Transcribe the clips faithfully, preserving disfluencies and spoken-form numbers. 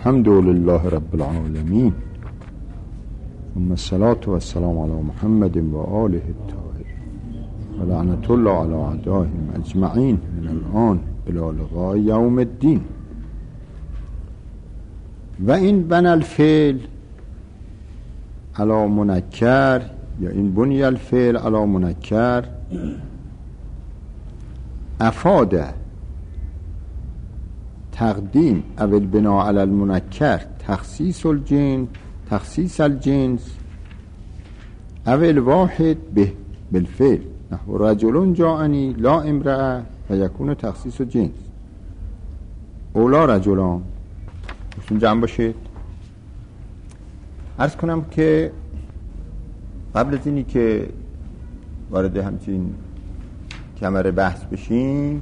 الحمد لله رب العالمين ثم الصلاة والسلام على محمد و آله الطاهرين و لعنة الله على أعدائهم أجمعين من الآن إلى لقاء يوم الدين. و این بنی الفعل علی منکر یا این بنی الفعل علی منکر افاده تقدیم اول بنا علی المنکر تخصیص الجنس تخصیص الجنس اول واحد به بالفعل نحو رجل جاءنی لا امرأة و یکون تخصیص جنس اولا رجلان بسون جمع باشید. عرض کنم که قبل از اینی که وارد همچین کمر بحث بشیم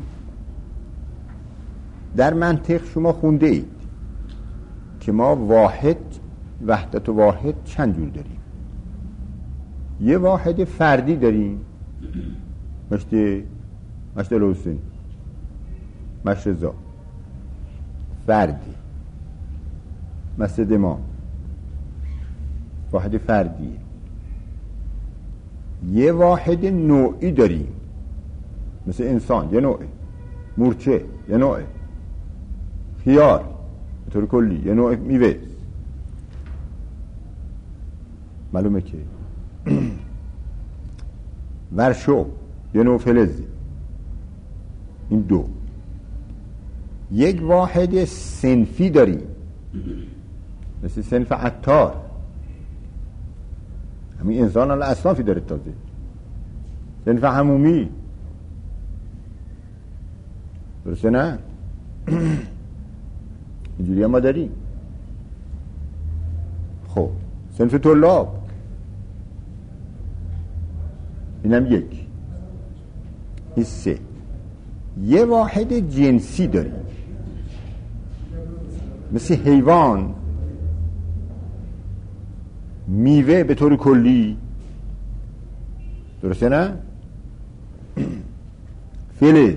در منطق شما خونده اید که ما واحد وحدت و واحد چند جور داریم. یه واحد فردی داریم مشتی مشتی لوسین مشت رضا فردی مسجد ما واحد فردیه. یه واحد نوعی داریم مثل انسان یه نوعه، مورچه یه نوعه، خیار به طور کلی یه نوع میوه. معلومه که ورشو یه نوع فلزی. این دو. یک واحد صنفی داریم مثل صنف عطار. همین انسان الان اصنافی داره تازه. صنف حمومی درسته نه؟ اینجوری هم ما داریم. خب صنف طلاب اینم یک. این سه. یه واحد جنسی داریم مثل حیوان، میوه به طور کلی درسته نه؟ فلز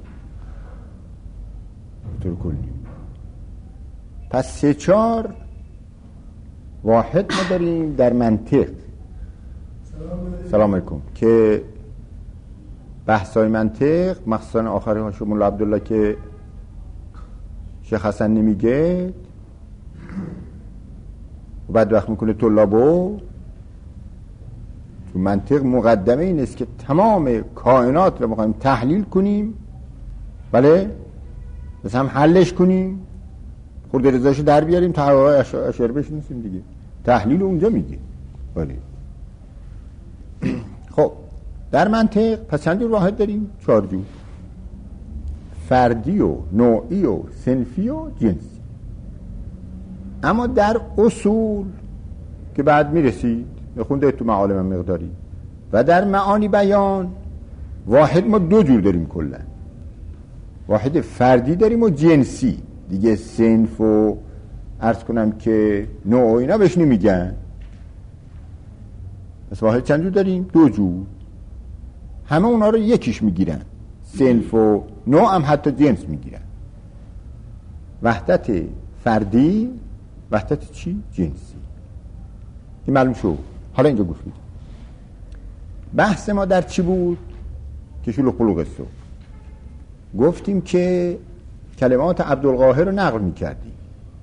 به طور کلی. پس سه چار واحد ما داریم در منطق. سلام علیکم. که بحثای منطق مخصوصا آخری ها شمول عبدالله که شیخ حسن نمیگه و بعد وقت میکنه طلابو تو منطق مقدمه این است که تمام کائنات رو میخوایم تحلیل کنیم، بله بس هم حلش کنیم، خود رضاشو در بیاریم تا هوای اشاره بشناسیم دیگه. تحلیل اونجا میگه. بله خب در منطق پس چند جور واحد داریم؟ چهار جور. فردی و نوعی و صنفی و جنسی. اما در اصول که بعد میرسید میخونده تو معالم مقداری و در معانی بیان واحد ما دو جور داریم کلا. واحد فردی داریم و جنسی دیگه. صنف و عرض کنم که نوع و اینا بهش نمیگن. پس واحد چند جور داریم؟ دو جور. همه اونا رو یکیش میگیرن. صنف و نوع هم حتی جنس میگیرن. وحدت فردی، وحدت چی؟ جنسی. این معلوم شو. حالا اینجا گوش بدید. بحث ما در چی بود؟ که شلوغ پلوغ است. گفتیم که کلمات عبدالقاهر رو نقل میکردیم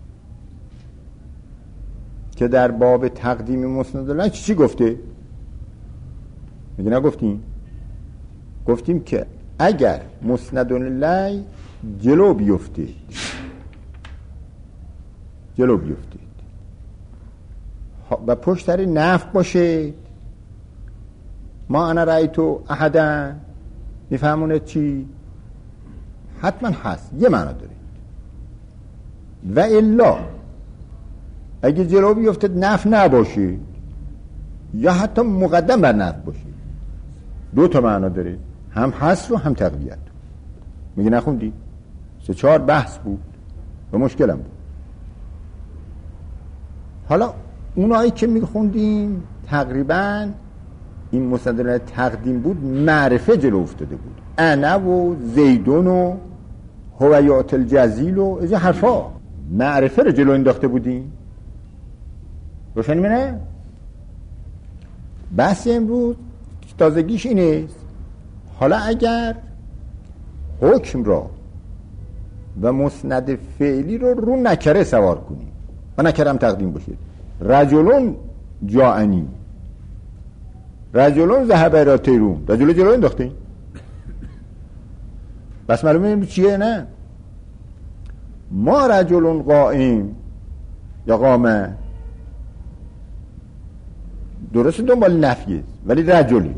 که در باب تقدیم مسند الله چی چی گفته؟ میگه نگفتیم؟ گفتیم که اگر مسند الله جلو بیفته جلو بیفته و پشت سر نفی باشه، ما انا رأیتو احدا میفهمونه چی؟ حتما هست، یه معنا داره. و الا اگه جلو بیفته نفی نباشه یا حتی مقدم بر نفی باشه، دو تا معنا داره، هم حذف و هم تقویت. میگه نخوندی؟ سه چهار بحث بود و مشکلم بود. حالا اونایی که میخوندیم تقریبا این مسند تقدیم بود، معرفه جلو افتاده بود. انا و زیدون و هویات الجزیل و از حرفا معرفه رو جلو انداخته بودیم. روشن منه؟ بحث امروز تازگیش اینه. حالا اگر حکم را و مسند فعلی رو رو نکره سوار کنیم و نکرم تقدیم باشه، رجلون جاءنی، رجلون ذهب الی تیرون، رجلون جلو انداختیم. بس معلومه چیه؟ نه ما رجلون قائم یا قامه درست دنبال نفیه ولی رجلی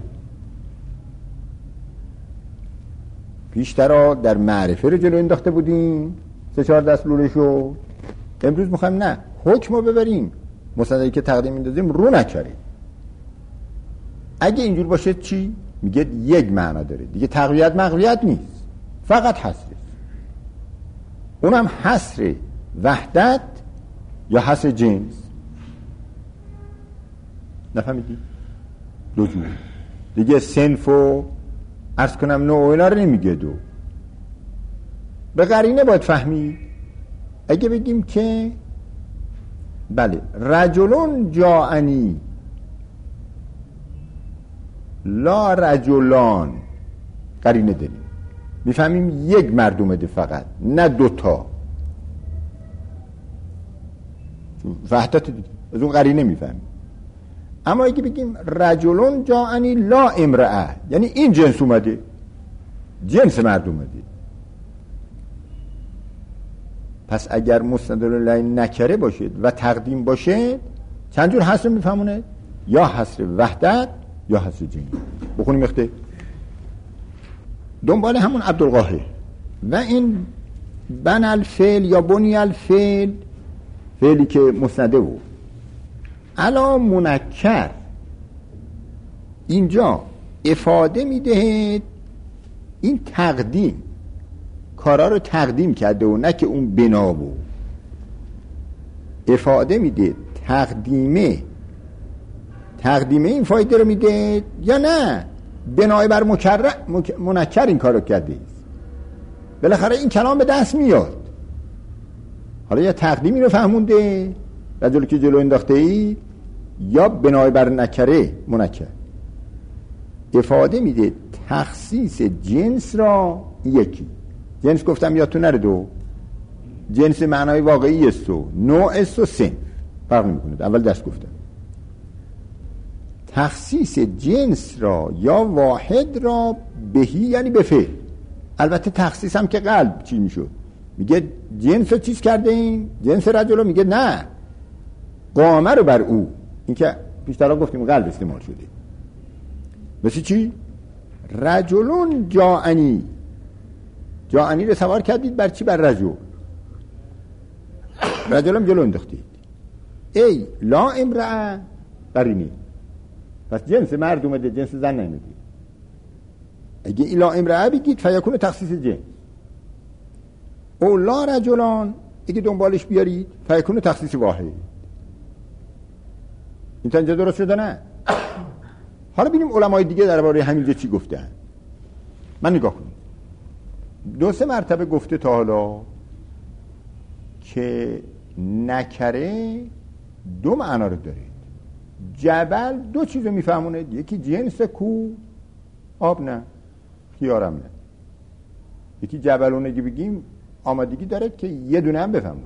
پیشترا در معرفه رو جلو انداخته بودیم، سه چهار دست لولشو. امروز میخوایم نه حکم رو ببریم، مصدقی که تقدیم میندازیم رو نکریم. اگه اینجور باشه چی؟ میگه یک معنا داره دیگه، تقویت مقویت نیست، فقط حصر. اونم حصر وحدت یا حصر جنس. نفهمیدی؟ دو جور دیگه. صنف و عرض کنم نوع اینا رو نمیگه. دو به قرینه باید فهمید. اگه بگیم که بله رجلون جاءنی لا رجلان، قرینه داریم، میفهمیم یک مردم ده فقط، نه دوتا. وحدت دیگه از اون قرینه میفهمیم. اما اگه بگیم رجلون جاءنی لا امرأه، یعنی این جنس اومده، جنس مرد اومده. پس اگر مسند الیه نکره باشد و تقدیم باشه چند جور حصر میفهمونه؟ یا حصر وحدت یا حصر جنس. بخونیم اخته دنبال همون عبدالقاهر و این بن الفعل یا بنی الفعل، فعلی که مسنده بود علا منکر، اینجا افاده میده این تقدیم کارا رو تقدیم کرده و نه که اون بنا بود. افاده میده تقدیمه، تقدیمه این فایده رو میده یا نه بنای بر مکرر مک... منکر این کارو کرده است. بالاخره این کلام به دست میاد. حالا یا تقدیمی رو فهمونده رجلی که جلو انداخته ای، یا بنای بر نکره منکر. افاده میده تخصیص جنس را. یکی جنس گفتم یا تو نره، دو جنس معنای واقعی است و نوع است و سن فرق نمیکنه. اول دست گفتم تخصیص جنس را یا واحد را بهی، یعنی به فعل. البته تخصیص هم که قلب چی میشد؟ میگه جنس رو چیز کرده این جنس رجل، میگه نه قامه رو بر او. این که پیشترا گفتیم قلب استعمال شده. مثل چی؟ رجلون جاءنی، جاءنی رو سوار کردید بر چی؟ بر رجل. رجلم جلو انداختید. ای لا امرأه قرینی، پس جنس مرد اومده، جنس زن نمیده. اگه ای لا امرأه بگید فیکون تخصیص جنس. او لا رجلان اگه دنبالش بیارید فیکون تخصیص واحد. این تا اینجا درست شده نه؟ حالا ببینیم علمای دیگه درباره همینجا چی گفتن. من نگاه کنیم دو سه مرتبه گفته تا حالا که نکره دو معنا رو داره. جبل دو چیز رو میفهمونه، یکی جنس کو، آب نه، خیارم نه. یکی جبلونگی بگیم آمادگی داره که یه دونه هم بفهمونه.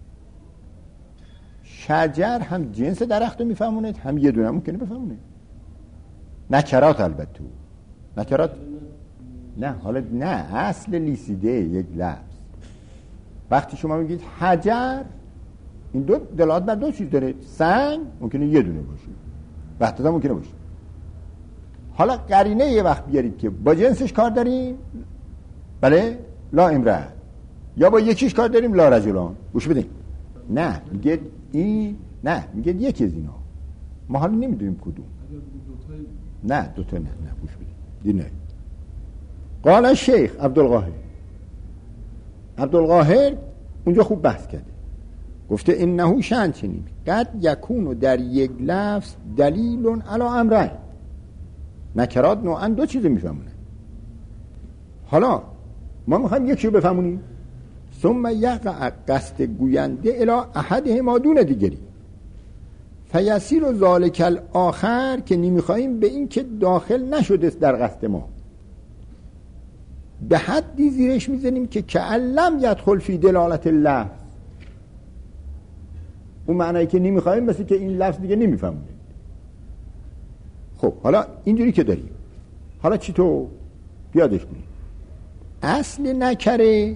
شجر هم جنس درخت رو میفهمونه، هم یه دونه هم ممکنه بفهمونه. نکرات البته نکرات نه، حالا نه اصل لیسیده یک لفظ. وقتی شما میگید حجر، این دو دلالت بر دو چیز داره. سنگ ممکنه یه دونه باشه، وحدت هم ممکنه باشه. حالا قرینه یه وقت بیارید که با جنسش کار داریم، بله لا امرأه، یا با یکیش کار داریم لا رجلان. گوش بدین، نه میگه این، نه میگه یکی از اینا، ما حالا نمیدونیم کدوم. نه دوتا نه، نه گوش بدین نه. قال شیخ عبدالقاهر، عبدالقاهر اونجا خوب بحث کرده، گفته انه شأن چنین قد یکون در یک لفظ دلیل علی امرین. نکرات نوعا دو چیز میفهمونه. حالا ما میخوایم یکی رو بفهمونیم، ثم یقع قصد گوینده الی احدهما دون دیگری فیسیر ذالک الاخر که نمیخواهیم به این که داخل نشده در قصد ما به حدی زیرش میزنیم که کعلم یدخل فی دلالت اللفظ، اون معنایی که نمیخواهیم مثل که این لفظ دیگه نمیفهمونه. خب حالا اینجوری که داریم، حالا چی تو پیادش کنیم؟ اصل نکره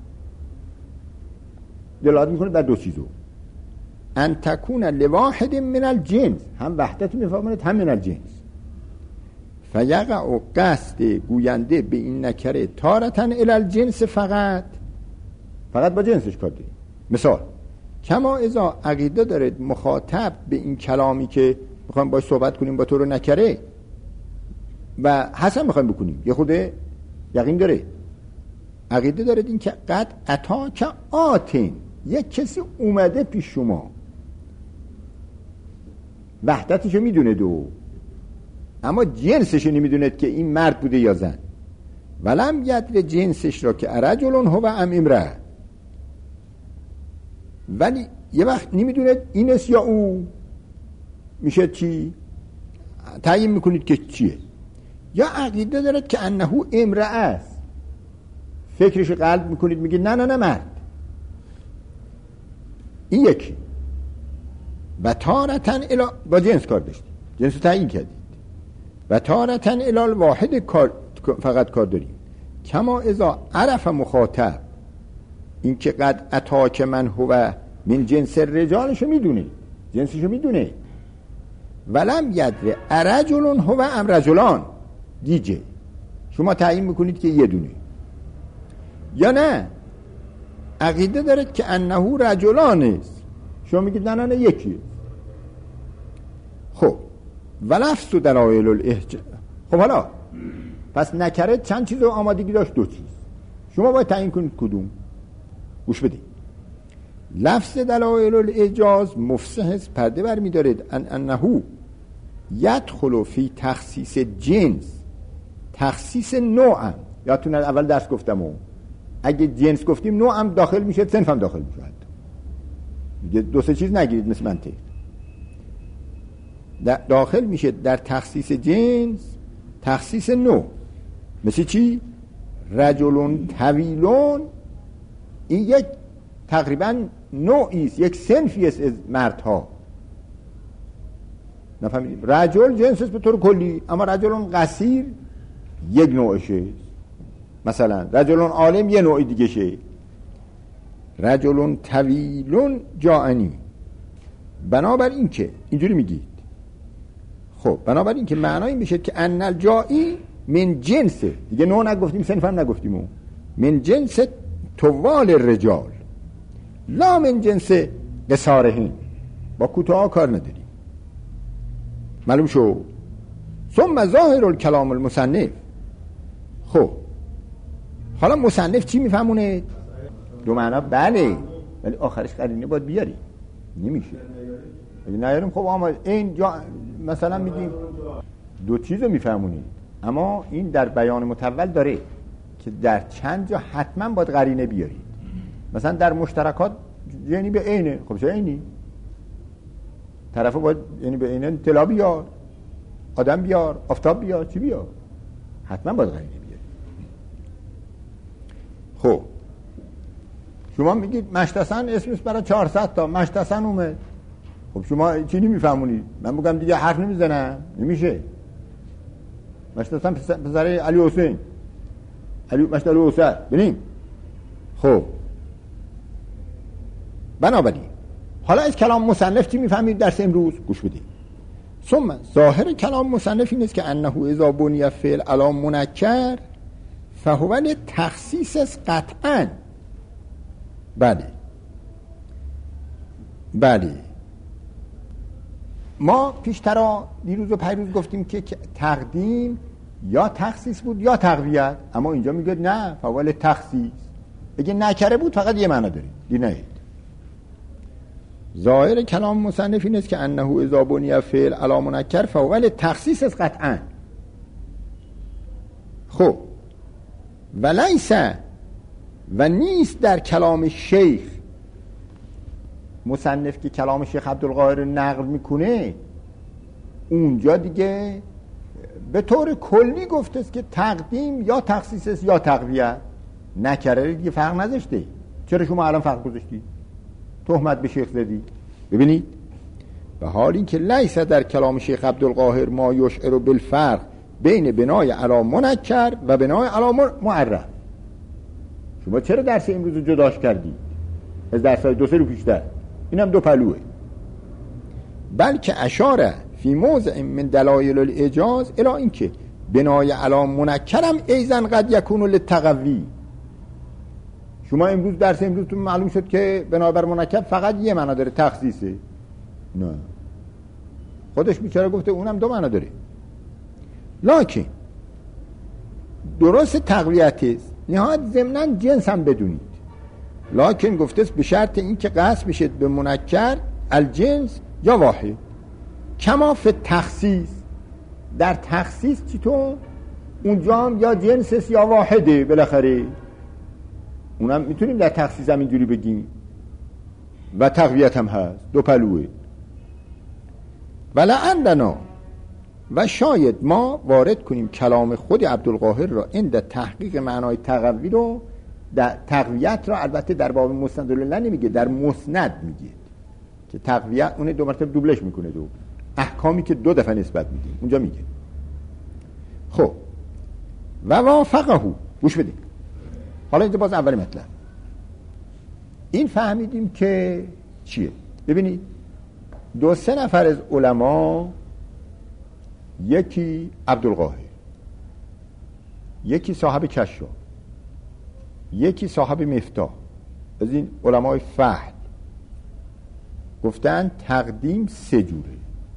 دلالت میکنه بر دو چیزو، ان تکون لواحد من الجنس، هم وحدت میفهمونه هم من الجنس. فیقع قصد گوینده به این نکره تارتن الی الجنس فقط فقط با جنسش کار داریم. مثال کما اذا عقیده دارید مخاطب به این کلامی که میخوایم باش صحبت کنیم با تو رو نکره و حسن میخوایم بکنیم، یه خود یقین داره عقیده دارید این که قد عطا که آتین، یک کسی اومده پیش شما، وحدتشو میدونه دو، اما جنسشو نمیدونید که این مرد بوده یا زن. ولم یدر جنسش را که رجل هو ام امرأه، ولی یه وقت نمیدونید اینست یا او، میشه چی؟ تعیین میکنید که چیه. یا عقیده دارد که انه امرأه است، فکرش قلب میکنید میگید نه نه نه مرد. این یکی. و تارتن الی، با جنس کار داشتید، جنس رو تعیین کردید. و تارتن الی الواحد کار فقط کار داریم. کما اذا عرف مخاطب این که قد اتاک من هو من جنس رجالشو میدونه، جنسشو میدونه. ولم یدر ارجل هو ام رجلان، گیجه شما تعیین میکنید که یه دونه. یا نه عقیده دارد که انه رجلان است، شما میگید نه نه نه یکیه. خب ولفظ دلایل الاحجاز. خب حالا پس نکره چند چیز رو آمادگی داشت؟ دو چیز. شما باید تعیین کنید کدوم. گوش بدید. لفظ دلایل الاعجاز مفسح است، پرده برمی دارد ان انه یدخل فی تخصیص جنس، تخصیص نوع هم. یادتونه اول درس گفتم و اگه جنس گفتیم نوع هم داخل میشه، صنف هم داخل میشه. دیگه دو سه چیز نگیرید مثل منطق. داخل میشه در تخصیص جنس، تخصیص نوع. مثل چی؟ رجلون طویلون، این یک تقریبا نوعی است، یک صنفی است از مردها. نفهمیدید؟ رجل جنس است به طور کلی، اما رجلون قصیر یک نوعشه. مثلا رجلون عالم یه نوع دیگه شه. رجلون طویلون جاعنی. بنابر این که اینجوری میگید. خب بنابر این که معنای این بشه که ان الجائی من جنس، دیگه نوع نگفتیم صنف هم نگفتیم، من جنس طوال الرجال لا من جنس قصارهن، با کوتاه کار نداریم. معلوم شو. ثم ظاهر الکلام المصنف. خب حالا مصنف چی میفهمونه؟ دو معنا بله، ولی آخرش قرینه باید بیاری، نمیشه اگه نیاریم. خب اما این جا مثلا میگیم دو چیز رو میفهمونید، اما این در بیان متول داره که در چند جا حتما باید قرینه بیارید. مثلا در مشترکات یعنی به عینه، خب چه عینی؟ طرفو باید یعنی به عینه طلا بیار، آدم بیار، آفتاب بیار، چی بیار؟ حتما باید قرینه بیارید. خب شما میگید مشتسن اسمش برای چهارصد تا مشتسن اومد، خب شما چی نمیفهمونید؟ من بگم دیگه حرف نمیزنم، نمیشه. مشتسن پسر علی حسین، علی مشت علی حسین ببین. خب بنابراین حالا از کلام مصنف چی میفهمید درس امروز؟ گوش بدید. ثم ظاهر کلام مصنف این است که انه اذا بنی فعل علی منکر فهو لتخصیص قطعا. بله بله ما پیشترا دیروز و پیروز گفتیم که تقدیم یا تخصیص بود یا تقویت، اما اینجا میگه نه فوال تخصیص. اگه نکره بود فقط یه معنی دارید، دینید. ظاهر کلام مصنف این است که انه اذا بنی فعل علی منکر فوال تخصیص است قطعا. خب ولیس و نیست در کلام شیخ مصنف که کلام شیخ عبدالقاهر نقل میکنه اونجا دیگه به طور کلی گفته است که تقدیم یا تخصیص است یا تقویت، نکره دیگه فرق نذاشته. چرا شما الان فرق گذاشتی؟ تهمت به شیخ زدی. ببینید به حال این که لیس در کلام شیخ عبدالقاهر ما یشعر بالفرق بین بنای علی منکر و بنای علی معرف. شما چرا درس امروز جداش کردی از درس‌های دو سه رو پیشتر؟ اینم دو پلوه. بلکه اشاره فی موضع من دلایل الاجاز الی اینکه بنای علی منکرم ایزن قد یکون للتقوی. شما امروز درس امروزتون معلوم شد که بنا بر منکر فقط یه معنا داره، تخصیصه. نه، خودش بیچاره گفته اونم دو معنا داره. لکن درست تقویت است، نهایت ضمناً جنس هم بدونید. لکن گفته است به شرط این که قصد بشید به منکر الجنس یا واحد. کما فی تخصیص، در تخصیص چطور؟ اونجا هم یا جنس است یا واحده بالاخره. اونم میتونیم در تخصیص هم اینجوری بگیم و تقویت هم هست، دو پلوه. ولعلنا و شاید ما وارد کنیم کلام خود عبدالقاهر را عند تحقیق معنای تقوی رو، در تقویت را البته در باب مسند الله نمیگه، در مسند میگه که تقویت اون دو مرتبه دوبلش میکنه، دو احکامی که دو دفعه نسبت میده اونجا میگه. خب و وافقه، گوش بدید. حالا اینجا باز اولی مطلب این فهمیدیم که چیه. ببینید دو سه نفر از علما، یکی عبدالقاهر، یکی صاحب کشاف، یکی صاحب مفتاح، از این علمای فحل گفتن تقدیم سه جوره.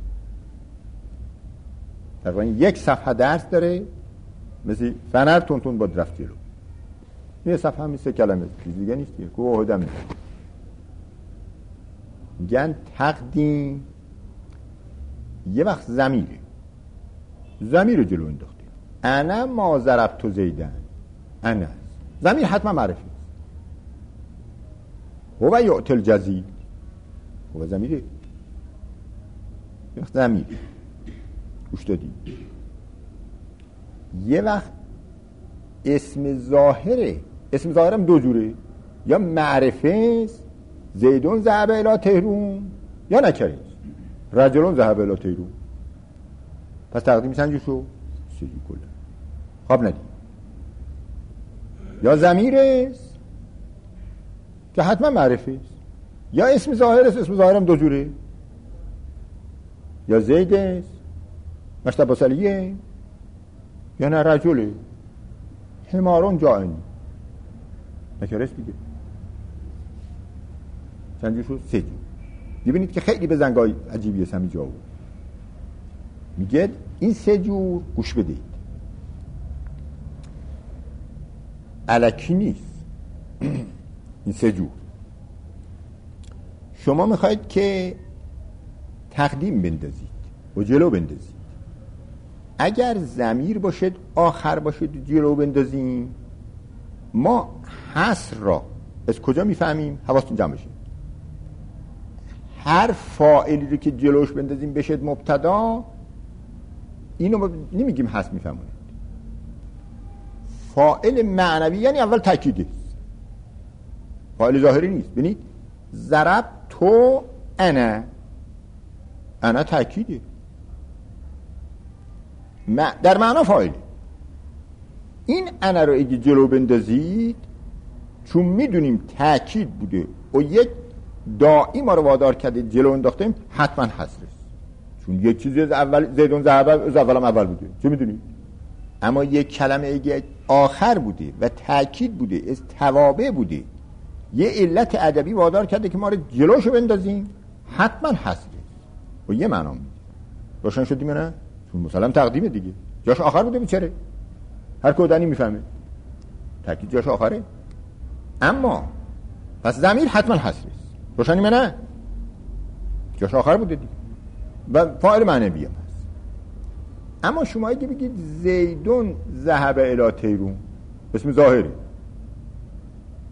تقریبا یک صفحه درس داره، مثل فنر تون تون با درفت جلو، یه صفحه همین سه کلمه، چیز دیگه نیست که گوهدم نیست. میگن تقدیم یه وقت ضمیره، ضمیر جلو انداخته، انا ما ضربت زیدن، انا ضمیر حتما معرفی است. هو یعطی الجزیل، هو ضمیره، یه وقت ضمیر گوش دادی. یه وقت اسم ظاهره، اسم ظاهرم دو جوره، یا معرفه است، زیدون ذهب الی تهرون، یا نکره رجلون ذهب الی تهرون. پس تقدیم سنجو شو سجو کلا خواب ندید. یا ضمیر است که حتما معرفه است، یا اسم ظاهر است، اسم ظاهرم دو جوره، یا زید است مشتبه سلیه، یا نه رجله حمارون جائنی، نکره است دیگه. سنجو شو سجو. ببینید که خیلی به زنگای عجیبی است همین جا. میگه این سه جور گوش بدید الکی نیست. این سه جور شما میخواید که تقدیم بندازید و جلو بندازید. اگر ضمیر باشد آخر باشد جلو بندازیم، ما حصر را از کجا میفهمیم؟ حواستون جمع بشه. هر فاعلی رو که جلوش بندازیم بشد مبتدا، اینو نمیگیم حذف میفهمونید. فاعل معنوی یعنی اول تاکید است، فاعل ظاهری نیست. ببینید ضرب تو انا، انا تاکیده، در معنا فاعل. این انا رو اگه جلو بندازید، چون میدونیم تاکید بوده و یک داعی ما رو وادار کرده جلو انداختیم، حتما حذف است. چون یک چیزی از اول زیدون ذهب از اولم اول بوده، چه میدونید؟ اما یک کلمه اگه آخر بوده و تاکید بوده، از توابع بوده، یه علت ادبی وادار کرده که ما رو جلوشو بندازیم، حتما حذف است. و یه معنا میده. روشن شدیم نه؟ چون مثلا تقدیم دیگه جاش آخر بوده، بیچاره هر کودنی میفهمه تاکید جاش آخره. اما پس ضمیر حتما حذف است. روشنی نه؟ جاش آخر بوده دیگه و فاعل معنوی هم هست. اما شما اگه بگید زیدون ذهب الی تهرون، اسم ظاهری،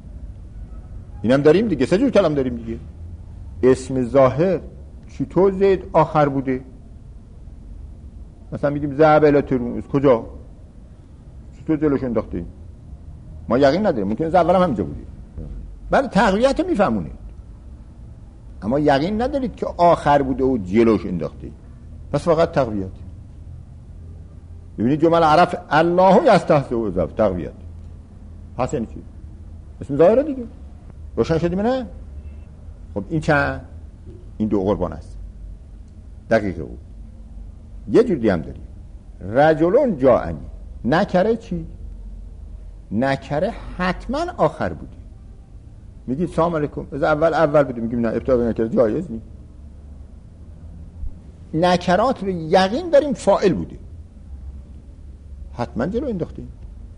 اینم داریم دیگه. سه جور کلام داریم دیگه. اسم ظاهر چطور زید آخر بوده؟ مثلا میگیم ذهب الی ترمز، کجا؟ چطور جلوش انداخته؟ ما یقین نداریم، ممکنه از اول هم همینجا بوده. بله تقویت رو میفهمونید، اما یقین ندارید که آخر بوده و جلوش انداخته. پس فقط تقویت. ببینید جمله عرف الله یستهزئ و ضعف تقویت. پس یعنی چی؟ اسم ظاهر دیگه. روشن شدیم نه؟ خب این چند؟ این دو قربان است. دقیقه او. یه جور دیگه هم داریم. رجلون جاءنی. نکره چی؟ نکره حتما آخر بودی. میگید سلام علیکم، از اول اول بودی، میگیم نه ابتدا به نکره جایز نیست. نکرات رو یقین داریم فاعل بوده، حتما جلو انداختیم.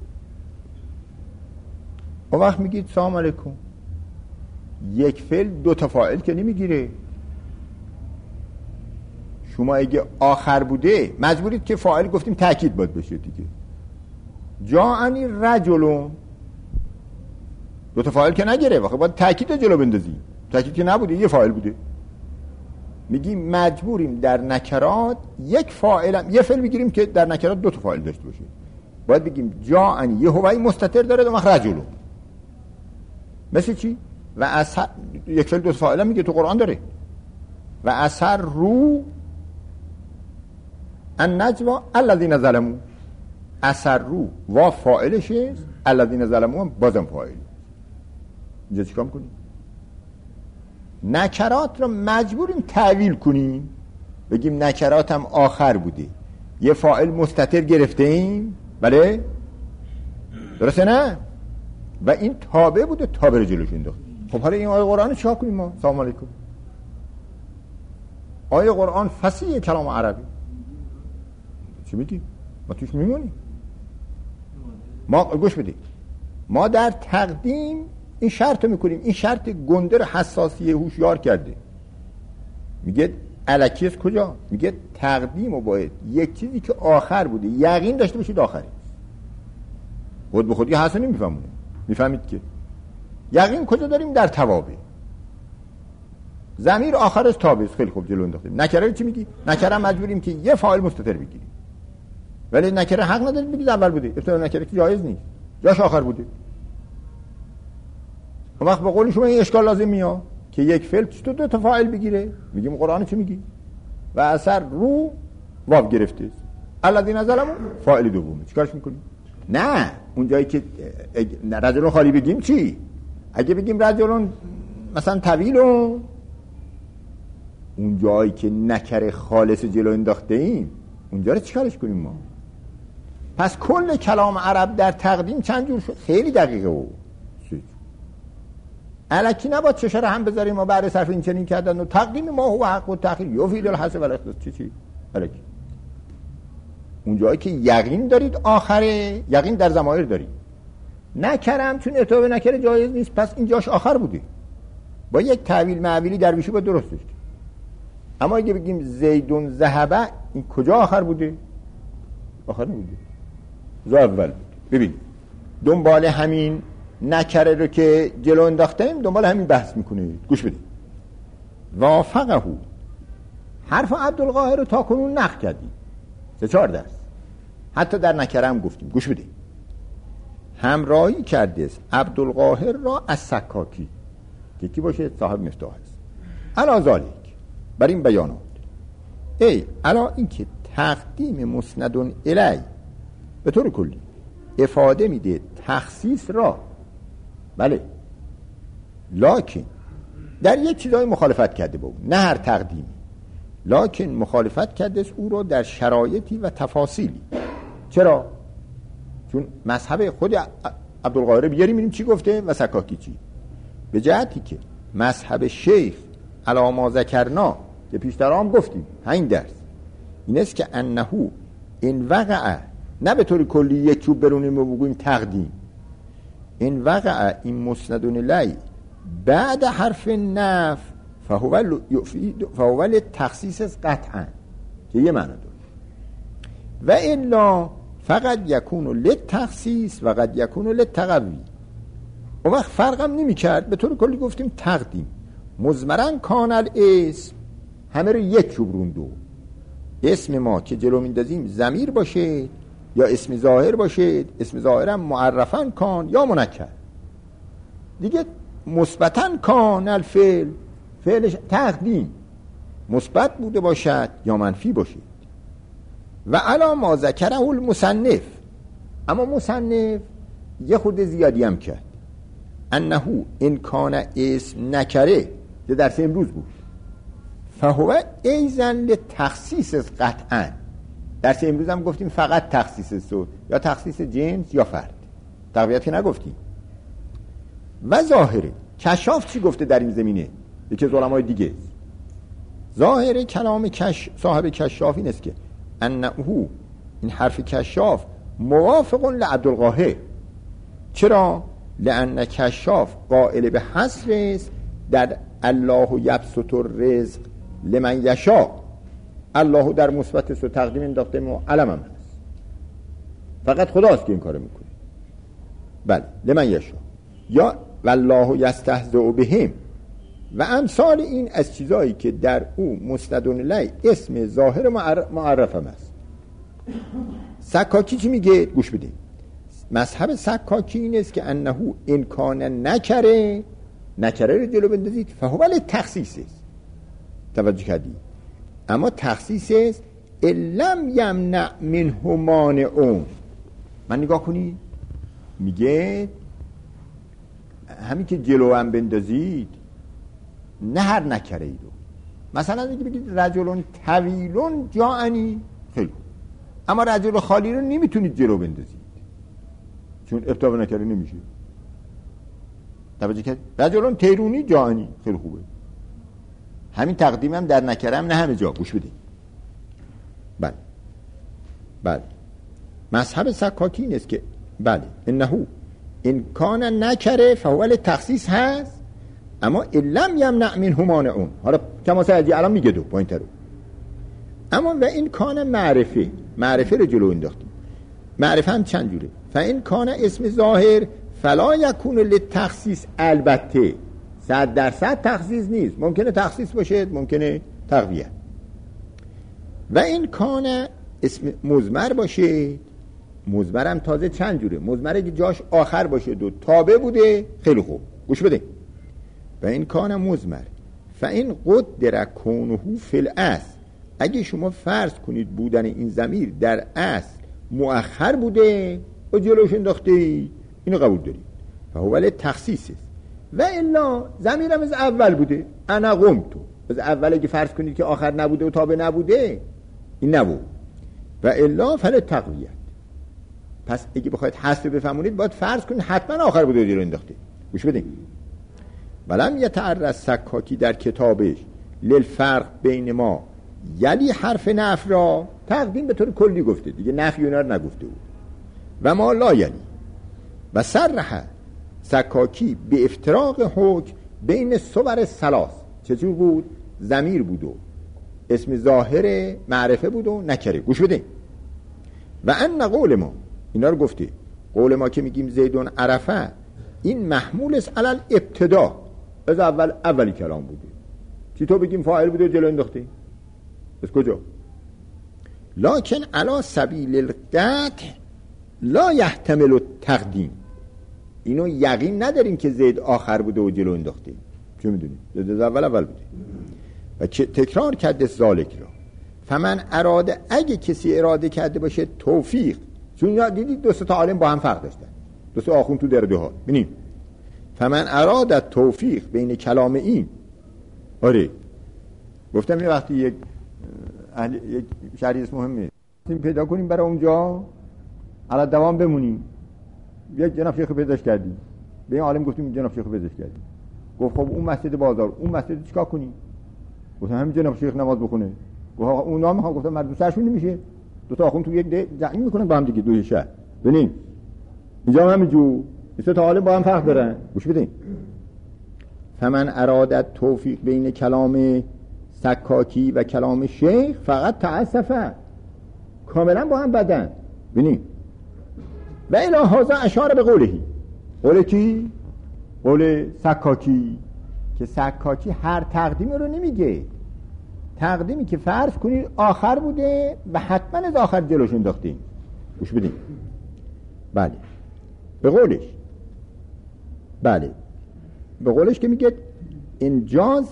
اون وقت میگید سلام علیکم، یک فعل دو تا فاعل که نمیگیره. شما اگه آخر بوده مجبورید که فاعل گفتیم تأکید باید بشه دیگه. جاءنی رجلون دو تا فاعل که نگیره، واقعا باید تأکید جلو بندازی. تأکید که نبوده، یه فاعل بوده. میگیم مجبوریم در نکرات یک فاعل، یه فعل بگیریم که در نکرات دو تا فاعل داشته باشه. باید بگیم جاءنی یه هوای مستتر داره، دو وقت رجلون. مثل چی؟ و اثر یک فعل دو تا فاعل میگه تو قرآن داره. و اثر رو النجوا الذین ظلموا، اثر رو و فاعلشه، الذین ظلموا هم بازم فاعل. اینجا چیکار میکنیم؟ نکرات رو مجبوریم تعویل کنیم، بگیم نکرات هم آخر بوده، یه فاعل مستتر گرفته ایم. بله درسته نه؟ و این تابع بوده، تابع رو جلوش انداخت. خب حالا این آیه قرآن چیکار کنیم ما؟ سلام علیکم. آیه قرآن فصیح کلام عربی، چی میگی؟ ما توش میمونیم. ما گوش بدید، ما در تقدیم این شرط رو میکنیم. این شرط گنده رو حساسیه هوشیار کرده. میگه الکی از کجا؟ میگه تقدیم و باید یک چیزی که آخر بوده یقین داشته باشید آخری. خود به خودی حسن نمیفهمونه. میفهمید که یقین کجا داریم؟ در توابع. ضمیر آخر از تابع. خیلی خوب جلو انداختیم. نکره چی میگی؟ نکره مجبوریم که یه فاعل مستتر بگیریم، ولی نکره حق ندارید بگید اول بوده. ابتدا نکره که جایز نیست، جاش آخر بوده. اون وقت به قول شما این اشکال لازم میاد که یک فعل تو دو تا فاعل بگیره. میگیم قرآن چی میگی؟ و اثر رو واو گرفته، الذین ظلموا فاعل دومه. چیکارش میکنیم؟ نه اون جایی که رجلون خالی بگیم چی؟ اگه بگیم رجلون مثلا طویلون، اون جایی که نکره خالص جلو انداخته ایم اونجا رو چیکارش کنیم ما؟ پس کل کلام عرب در تقدیم چند جور شد؟ خیلی دقیقه و الکی نباید چشم هم بذاریم و بعد صرف این چنین کردن و تقدیم ما هو حق و تأخیر یفید الحسن و الاختصاص. چی چی؟ الکی اون جایی که یقین دارید آخره، یقین در ضمایر دارید. نکرم چون ارتباط نکره جایز نیست، پس این جاش آخر بوده، با یک تعویل معویلی درویشی با درستش. اما اگه بگیم زیدون ذهبه، این کجا آخر بوده؟ آخر نبوده، زا اول. ببین دنبال همین نکره رو که جلو انداختیم دنبال همین بحث میکنید. گوش بدید. وافقه حرف عبدالقاهر رو تا کنون نقل کردیم سه چهار درس، حتی در نکره هم گفتیم. گوش بدید. همراهی کرده است عبدالقاهر را از سکاکی که کی باشه؟ صاحب مفتاح است. علا ذالک، بر این بیانات، ای علا این که تقدیم مسندون الی به طور کلی افاده میده تخصیص را. بله لکن در یک چیزای مخالفت کرده با اون، نه هر تقدیمی، لکن مخالفت کرده است او رو در شرایطی و تفاصیلی. چرا؟ چون مذهب خود عبدالقاهر بیاریم میریم چی گفته و سکاکی چی، به جهتی که مذهب شیخ علی ما ذکرنا که پیشتر هم گفتیم همین درس این است که انهو این وقع، نه به طور کلی یک چوب برونیم و بگویم تقدیم، این وقع این مسندون لی بعد حرف نف فهو فهو تخصیص قطعا که یه معنی داره، و الا فقط یکونو للتخصیص و قد یکونو للتقوی. اون وقت فرقم نمی کرد. به طور کلی گفتیم تقدیم مضمرن کان الاسم، همه رو یک چوب دو. اسم ما که جلو میندازیم ضمیر باشه یا اسم ظاهر باشه، اسم ظاهرم معرفن کان یا منکر دیگه. مثبتن کان الفعل، فعلش تقدیم مثبت بوده باشد یا منفی باشد. و علا ما ذکره المصنف، اما مصنف یه خود زیادی هم کرد، انه ان کان اسم نکره، ده درس امروز بود، فهو ایزن لتخصیص قطعا. درس امروز هم گفتیم فقط تخصیص است، یا تخصیص جنس یا فرد، تقویت که نگفتیم. و ظاهره کشاف چی گفته در این زمینه؟ یکی از علمای دیگه ظاهر کلام کش صاحب کشاف این است که انه، این حرف کشاف موافق لعبدالقاهر. چرا؟ لأن کشاف قائل به حصر است در الله یبسط الرزق لمن یشاء. الله در مثبت است و تقدیم انداخته و علم هم هست، فقط خداست که این کارو میکنه. بله لمن یشاء، یا والله یستهزئ بهم و امثال این از چیزایی که در او مستند الیه اسم ظاهر معرف هم است. سکاکی چی میگه؟ گوش بدید. مذهب سکاکی این است که انه ان کان نکره، نکره رو جلو بندازید، فهو للتخصیص است. توجه کردید؟ اما تخصیص است لم یمنع منه مانع. من نگاه کنید، میگه همین که جلو هم بندازید، نه هر نکره ای رو. مثلا اگه بگید رجلون طویلون جاءنی، خیلی، اما رجل خالی رو نمیتونید جلو بندازید چون ابتدا نکره نمیشه. توجه کرد؟ رجلون تیرونی جاءنی، خیلی خوبه. همین تقدیمم در نکره هم نه همه جا. گوش بدید. بله بله مذهب سکاکی این است که بله انه این کان نکره فهو للتخصیص هست، اما لم یمنع منه مانع. حالا کما سعدی الان میگه دو پوینت رو. اما و این کان معرفه، معرفه رو جلو انداختیم. معرفه هم چند جوره. فاین کان اسم ظاهر فلا یکون للتخصیص، البته صد درصد تخصیص نیست، ممکنه تخصیص باشه، ممکنه تقویه. و این کان اسم مضمر باشه، مضمر هم تازه چند جوره. مضمره که جاش آخر باشه دو تابع بوده، خیلی خوب. گوش بده. و این کان مضمر فاین قدر کونه فی الاصل، اگه شما فرض کنید بودن این ضمیر در اصل مؤخر بوده و جلوش انداخته، اینو قبول دارید، فهو للتخصیص است. و الا ضمیرم از اول بوده، انا قمت، از اول اگه فرض کنید که آخر نبوده و تابع نبوده، این نبود. و الا فللتقویه. پس اگه بخواید حذف بفهمونید باید فرض کنید حتما آخر بوده و جلو انداخته. گوش بدین. ولم یتعرض سکاکی در کتابش للفرق بین ما یلی حرف نفی را تقدیم به طور کلی گفته دیگه، نفی اینا رو نگفته بود. و ما لا یلی و صرح سکاکی به افتراق حکم بین صور ثلاث. چطور بود؟ ضمیر بود و اسم ظاهر معرفه بود و نکره. گوش بده. و ان قول ما، اینا رو گفته، قول ما که میگیم زیدون عرفه، این محمول است علل ابتدا، از اول اولی کلام بوده. چی تو بگیم فاعل بوده جلو انداخته؟ از کجا؟ لکن علی سبیل القطع لا یحتمل التقدیم. اینو یقین نداریم که زید آخر بوده و جلو انداخته. چه میدونیم؟ زید از اول اول بوده. و تکرار کرده ذالک را. فمن اراده، اگه کسی اراده کرده باشه توفیق، چون یا دیدید دو تا عالم با هم فرق داشتن، دو تا آخوند تو درده ها. ببینیم فمن اراده توفیق بین کلام این، آره گفتم یه وقتی یک یک شریعت مهمه تیم پیدا کنیم برای اونجا علی دوام بمونیم. یک جناب شیخ پیداش کردیم، به این عالم گفتیم جناب شیخ پیداش کردیم. گفت خب اون مسجد بازار، اون مسجد چیکار کنیم؟ گفتم همین جناب شیخ نماز بخونه. گفت اونا میخوان، گفتم مردم سرشون نمیشه، دو تا آخوند تو یک جمع میکنن با هم دیگه دو شهر. ببین اینجا هم همینجور سه تا عالم با هم فرق دارن. گوش بدین. فمن ارادت توفیق بین کلام سکاکی و کلام شیخ فقط تعسفه، کاملا با هم بدن. ببین و الی هذا اشاره به قولهی. قول کی؟ قول سکاکی که سکاکی هر تقدیمی رو نمیگه، تقدیمی که فرض کنید آخر بوده و حتما از آخر جلوش انداختیم. گوش بدیم. بله به قولش بله به قولش که میگه انجاز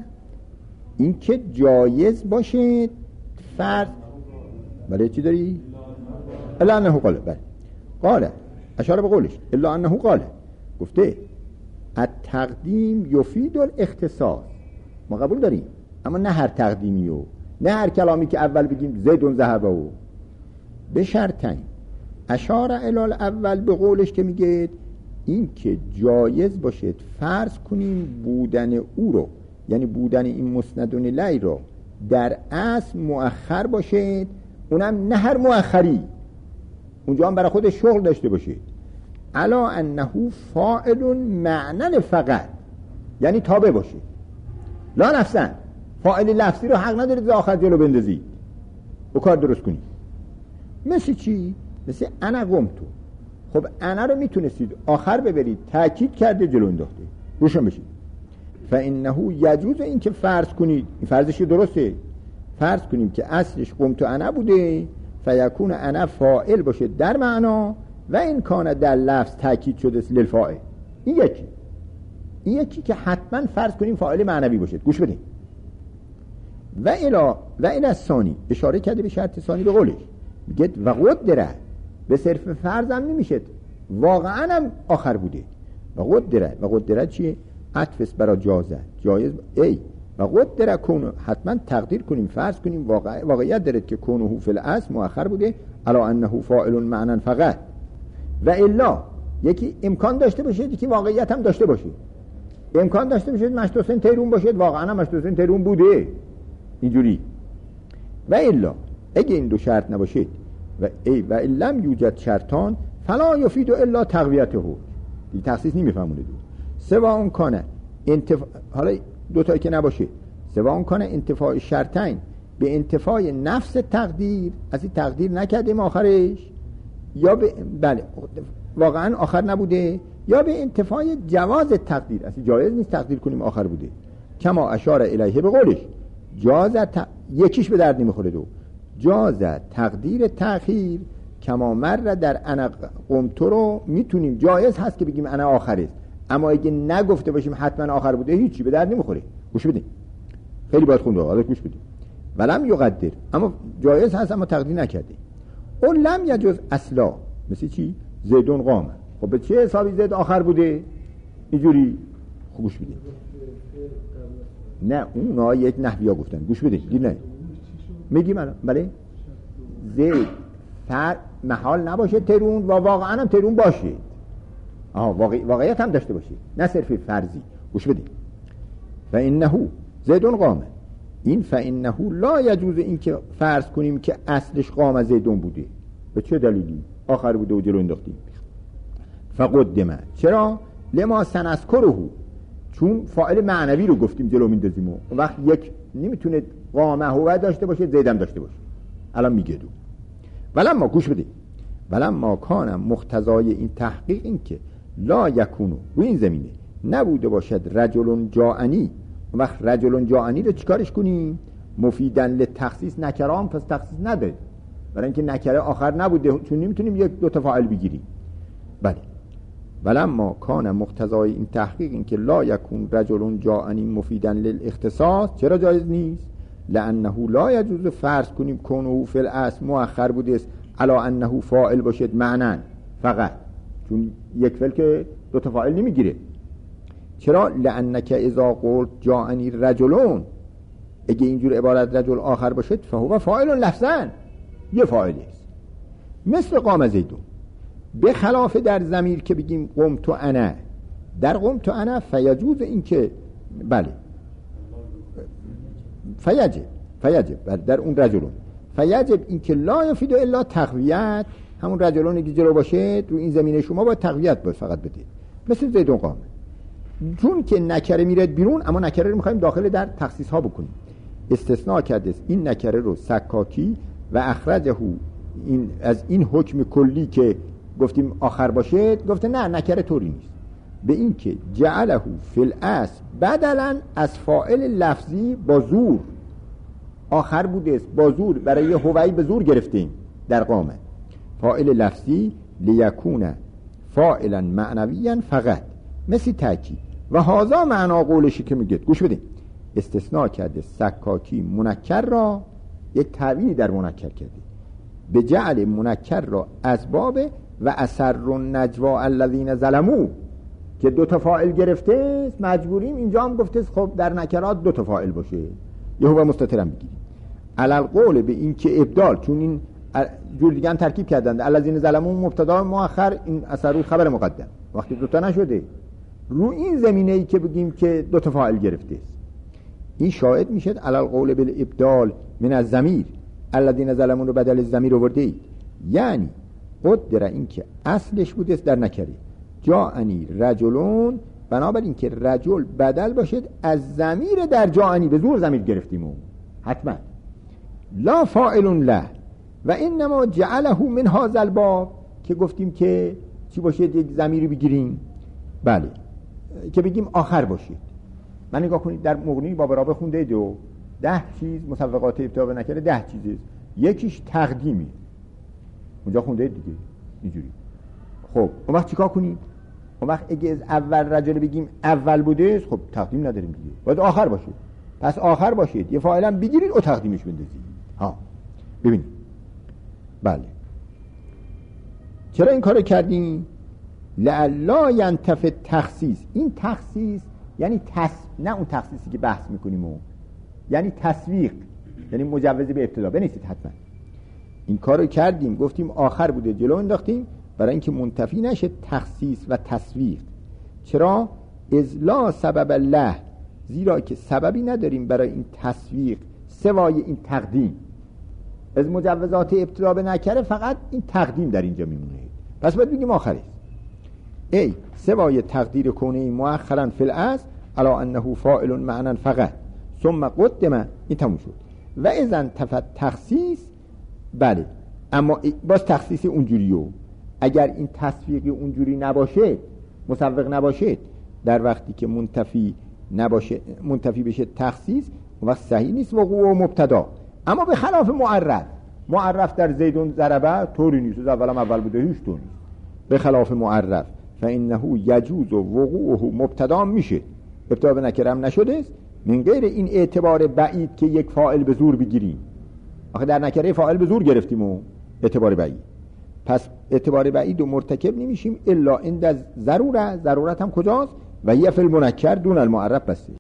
این که جایز باشه فرض. بله چی داری؟ الا انه قاله. بله قاله اشاره به قولش الا انه قاله، گفته التقدیم یفید الاختصاص. ما قبول داریم، اما نه هر تقدیمی و نه هر کلامی که اول بگیم زیدون ذهبه و به شرطین. اشاره الی اول به قولش که میگه این که جایز باشد فرض کنیم بودن او رو، یعنی بودن این مسندون الی رو در اصل مؤخر باشد، اونم نه هر مؤخری، اونجا هم برای خودش شغل داشته باشه. علا انه فاعل معنن فقط، یعنی تابع باشه، لا نفسن. فاعل لفظی رو حق ندارید آخر جلو بندازید و کار درست کنید. مثل چی؟ مثل انا قمتو. خب انا رو میتونستید آخر ببرید، تأکید کرده جلو انداخته، روشن بشید. فانه یجوز این که فرض کنید، این فرضش درسته، فرض کنیم که اصلش قمتو انا بوده، فیکون انا فاعل باشه در معنا و این کانه در لفظ تأکید شده للفاعل. این یکی این یکی که حتما فرض کنیم فاعل معنوی باشه. گوش بدین. و الا و الا الثانی، اشاره کرده به شرط ثانی به قولش، میگه و قدره، به صرف فرض هم نمیشه، واقعا هم آخر بوده. و قدره و قدره چیه؟ عطف برای جازه، جایز ای و قدره کونو، حتما تقدیر کنیم فرض کنیم واقع واقعیت دارد که کونو فی الاصل مؤخر بوده، علا انه فاعل معنن فقط. و الا یکی امکان داشته باشه، یکی واقعیت هم داشته باشه. امکان داشته باشه مشتوسن تیرون باشه، واقعا هم مشتوسن تیرون بوده اینجوری. و الا اگه این دو شرط نباشه و ای و لم یوجد شرطان فلا یفید الا تقویته. این تخصیص نمیفهمونه دو سوا اون کانه انتفاع، حالا دو تایی که نباشه، سوا اون کانه انتفاع شرطین به انتفاع نفس تقدیر، از این تقدیر نکردیم آخرش، یا به بله واقعا آخر نبوده، یا به انتفاع جواز تقدیر، اصلا جایز نیست تقدیر کنیم آخر بوده. کما اشاره الیه به قولش جاز ت... یکیش به درد نمیخوره. دو جاز تقدیر تأخیر کما مر در انا قمتو رو میتونیم جایز هست که بگیم انا آخر است، اما اگه نگفته باشیم حتما آخر بوده هیچی به درد نمیخوره. گوش بدین، خیلی باید خونده، حالا گوش بدین. ولم یقدر، اما جایز هست اما تقدیر نکرده. اون لم یجوز اصلا، مثل چی؟ زیدون قام. خب به چه حسابی زید آخر بوده اینجوری؟ خب گوش بدین. نه اونا یک نحویا گفتن، گوش بدین. دید نه میگیم الان بله زید فر محال نباشه ترون و واقعا هم ترون باشه، آها واقع... واقعیت هم داشته باشه، نه صرف فرضی. گوش بدین. فانه زیدون قامه، این فانه لا یجوز این که فرض کنیم که اصلش قام زیدون بوده. به چه دلیلی؟ آخر بوده و جلو انداختیم. فقدمه، چرا؟ لما سنذکره، چون فاعل معنوی رو گفتیم جلو میندازیم و وقت یک نمیتونه قامه هو داشته باشه زیدم داشته باشه. الان میگه دو ولما، گوش بده، ولما کان مقتضای این تحقیق این که لا یکونو، رو این زمینه نبوده باشد رجلون جاعنی. وقت رجلون جاعنی رو چیکارش کنیم؟ مفیدن لتخصیص، نکرام پس تخصیص نده، برای اینکه نکره آخر نبوده، چون نمیتونیم یک دو تا فاعل بگیریم. بله ولما کان مقتضای این تحقیق این که لا یکون رجلون جاعنی مفیدن للاختصاص، چرا جایز نیست؟ لانه لا یجوز فرض کنیم کونه فی الاصل مؤخر بوده است علا انه فاعل باشد معنن فقط، چون یک فعل که دو تا فاعل نمیگیره. چرا؟ لانک اذا قلت جاعنی رجلون، اگه اینجور عبارت رجل آخر باشد فهو فاعل لفظا، یه فاعل است، مثل قام زیدون. به خلاف در ضمیر که بگیم قمت انا، در قمت انا فیجوز این که بله فیجب فیجب در اون رجلون فیجب این که لا یفید الا تقویت، همون رجلون که جلو باشه تو این زمینه شما باید تقویت باید فقط بده، مثل زیدون قام. چون که نکره میرد بیرون، اما نکره رو میخوایم داخل در تخصیص ها بکنیم. استثناء کرده این نکره رو سکاکی و اخرجه این از این حکم کلی که گفتیم آخر باشه، گفته نه نکره طوری نیست، به این که جعله فی الاصل بدلا از فاعل لفظی با زور، آخر بوده است با زور، برای هوی به زور گرفتیم در قامه فاعل لفظی لیکون فاعلا معنویا فقط، مثل تاکید و هذا معنا قولشی که میگه. گوش بدین، استثناء کرده سکاکی منکر را، یک تعبیری در منکر کرده، به جعل منکر را اسباب و اثر النجوا الذین ظلموا که دو تا فاعل گرفته مجبوریم اینجا هم گفته خب در نکرات دو تا فاعل باشه، یه هو مستترم بگیریم. علل قول به این که ابدال، چون این جور دیگه هم ترکیب کردند، الذین ظلموا مبتدا مؤخر، این اثر خبر مقدم، وقتی دو تا نشده رو این زمینه ای که بگیم که دو تا فاعل گرفته است، این شاهد میشه علل قول بالابدال من الضمیر الذین ظلموا رو بدل الضمیر آورده اید، یعنی قدر این که اصلش بوده در نکره جاءنی رجلون، بنابراین که رجل بدل باشد از ضمیر در جاءنی، به زور ضمیر گرفتیم و حتما لا فاعل له و انما جعله من هذا الباب، که گفتیم که چی باشه، یک ضمیری بگیریم بله که بگیم آخر باشید. من نگاه کنید در مغنی باب رابع خونده دو ده چیز مسوقات ابتدا نکره، ده چیزه، یکیش تقدیمی اونجا خونده دیگه اینجوری. خب اون وقت چیکار کنیم؟ اون وقت اگه از اول رجل بگیم اول بوده خب تقدیم نداریم دیگه، باید آخر باشه، پس آخر باشید، یه فاعلا بگیرید او تقدیمش بندازید. ها ببینید بله چرا این کارو کردیم؟ لعلا ینتفع تخصیص، این تخصیص یعنی تص... نه اون تخصیصی که بحث میکنیم و یعنی تسویق، یعنی مجوز به ابتدا بنویسید حتما. این کارو کردیم گفتیم آخر بوده جلو انداختیم برای اینکه منتفی نشه تخصیص و تسویق. چرا؟ اذ لا سبب له، زیرا که سببی نداریم برای این تسویق سوای این تقدیم. از مجوزات ابتدا به نکره فقط این تقدیم در اینجا میمونه، پس باید بگیم آخره. ای سوای تقدیر کونه مؤخرا فی الاصل علی انه فاعل معنا فقط ثم قدم، این تموم شد. و اذا تفت تخصیص، بله اما باز تخصیص اونجوریو، اگر این تصویقی اونجوری نباشه، مسوق نباشه، در وقتی که منتفی نباشه، منتفی بشه تخصیص، اون وقت صحیح نیست وقوع و مبتدا. اما به خلاف معرف، معرف در زیدون ضربه طوری نیست، از اولم اول بوده هیچ طور نیست. به خلاف معرف فانه یجوز وقوعه مبتدا میشه، ابتدا به نکره هم نشده است، من غیر این اعتبار بعید که یک فاعل به زور بگیریم. آخه در نکره فاعل به زور گرفتیم و اعتبار بعید، پس اعتبار بعید و مرتکب نمیشیم الا عند ضرورت. ضرورت هم کجاست؟ و هی فی المنکر دون المعرف بسته.